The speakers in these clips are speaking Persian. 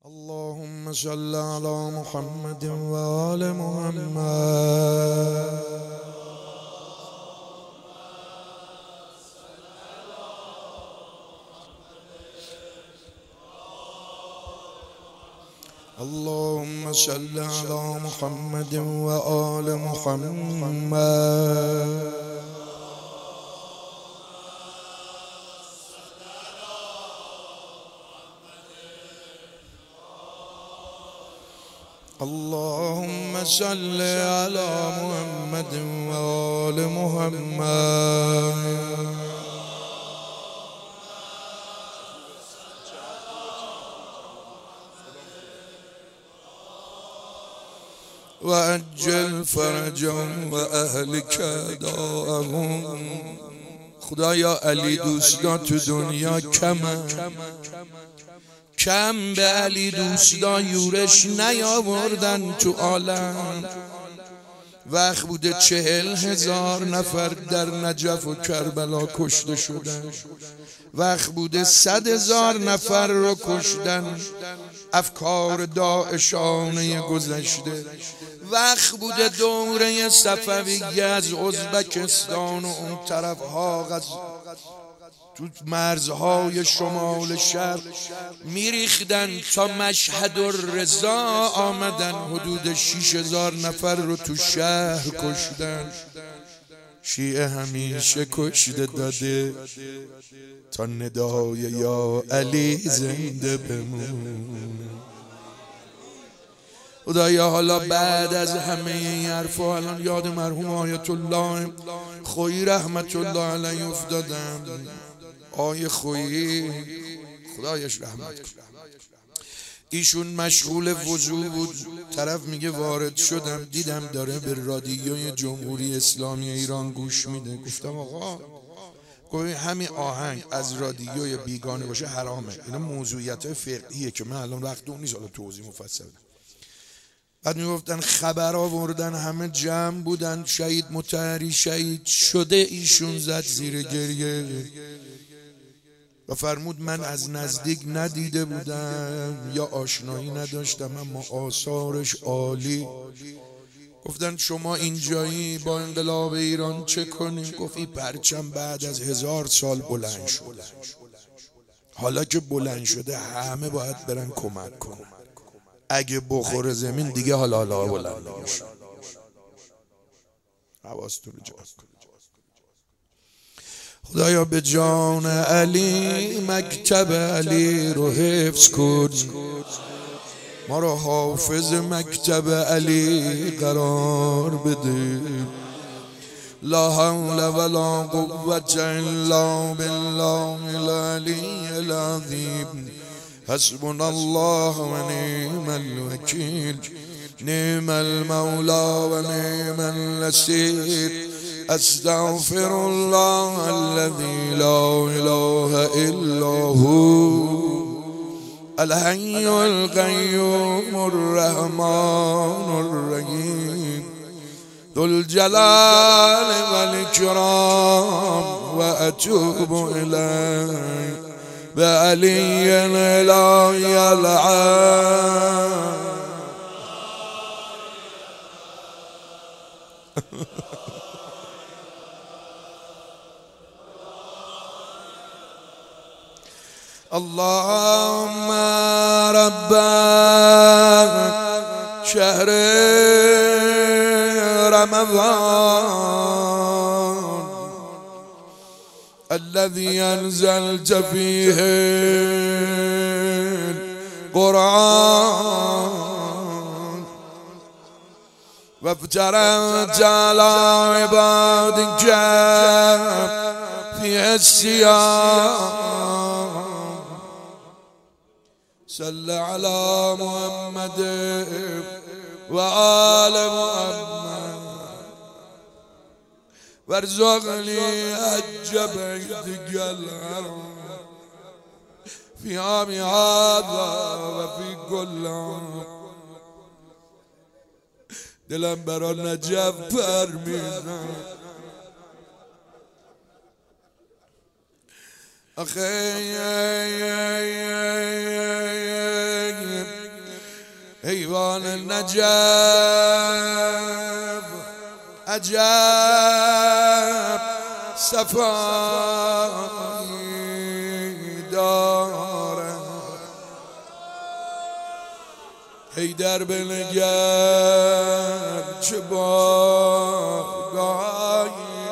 اللهم صل على محمد وآل محمد. اللهم صل على محمد وآل محمد. اللهم صل على محمد وآل محمد. وعجل فرجهم وأهلك داءهم. خدایا علی دوستا تو دنیا کم به علی دوستا یورش نیاوردن تو عالم. وقت بوده 40,000 نفر در نجف و کربلا کشته شدن. وقت بوده 100,000 نفر رو کشتن افکار داعشانه گذشته. وقت بوده دوره صفویه از ازبکستان و اون طرف ها تو مرزهای شمال شرق میریختن تا مشهد الرضا آمدن. حدود 6,000 نفر رو تو شهر کشتن. شیعه همیشه کشته داده تا ندای یا علی زنده بمونه. خدایا حالا بعد از همه این حرفا الان یاد مرحوم آیت الله خویی رحمت الله علیه افتادم. آیه خویی خدایش رحمت کنه، ایشون مشغول وضو بود. طرف میگه وارد شدم دیدم داره به رادیوی جمهوری اسلامی ایران گوش میده. گفتم آقا همین آهنگ از رادیوی بیگانه باشه حرامه. اینا موضوعیت فقهیه که من الان وقت اون نیست حالا توضیح مفصل. بعد میگفتن خبر آوردن، همه جمع بودن، شهید مطهری شهید شده. ایشون زد زیر گریه و فرمود من از نزدیک ندیده بودم یا آشنایی نداشتم اما آثارش عالی. گفتن شما اینجایی با انقلاب ایران چه کنیم؟ گفت این پرچم بعد از 1000 سال بلند شد. حالا که بلند شده همه باید برن کمک کنن. اگه بخور زمین دیگه حالا بلند نمیشه. حواستون رو جمع کن. خدایا به جان علی مکتب علی رو حفظ کن. ما رو حافظ مکتب علی قرار بده. لا حول ولا قوة الا بالله العلی العظیم. حسبنا الله و نعم الوکیل. نعم المولى و نعم النصير. استغفر الله الذي لا اله الا هو الحي القيوم الرحمن الرحيم ذو الجلال والإكرام وأتوب إليه بعلي الإلهي العام. اللهم رب شهر رمضان الذي أنزلت فيه القرآن وافترضت على عبادك في الصيام. صل على محمد وآل محمد وارزقني حج بيتك الحرام في عام هذا وفي كل عام. دلم برا نجف پر میزن. آخه ایوان نجف عجب صفایی داره حیدر بنگر چه بارگاهی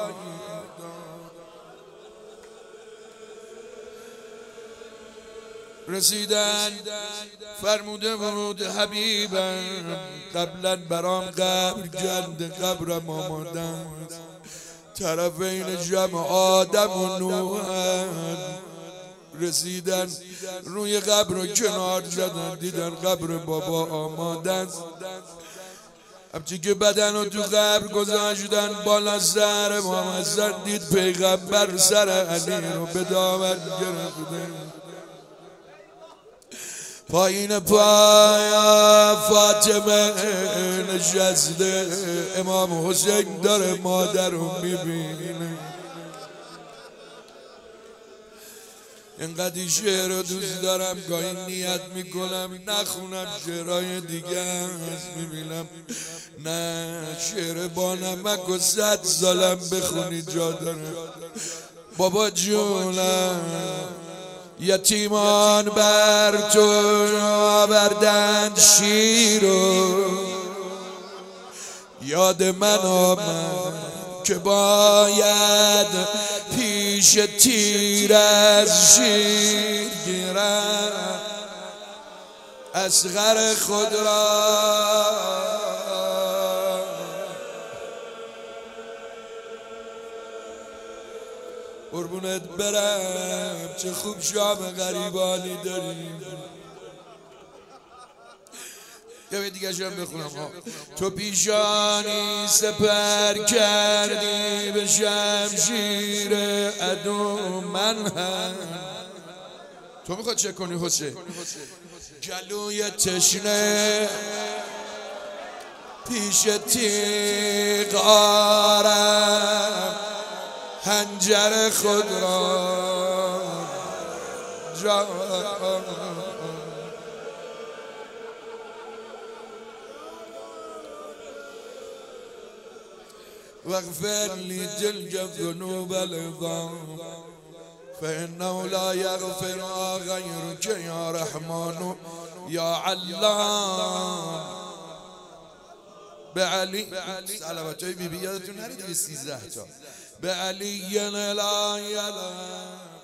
رسیدن فرموده بود حبیبم قبلا برام قبر گند قبرم آمادن طرفین جمع آدم و نوح رسیدن روی قبر و کنار زدن دیدن قبر بابا آمادن همچی که بدن رو تو قبر گذاشتن بالا سر محمد دید پیغمبر سر علی رو به دامن گرفته پایین پای فاطمه نشسته امام حسین داره مادر رو میبینه اینقدر شعر رو دوست دارم گاهی نیت میکنم نخونم شعرهای دیگه هست میبینم نه شعر با نمک و 100 سالم بخونی جا داره بابا جونم یتیمان بر تو آوردن شیرو یاد من آمد که باید پیش تیر از شیر گیرم اصغر خود را قربونت برم چه خوب شام غریبانی داریم یه دیگه شام بخونم تو پیشانی سپر کردی به شمشیر عدو من هم تو میخواد چه کنی حسین جلوی تشنه پیش تیغ آرم هنجر خود را جا واغفر لي تلك الذنوب العظام فإنه لا يغفرها غيرك يا رحمن يا علام به علی صلواتای بی بی یادتون نره دیگه 13 تا به علی لا یلا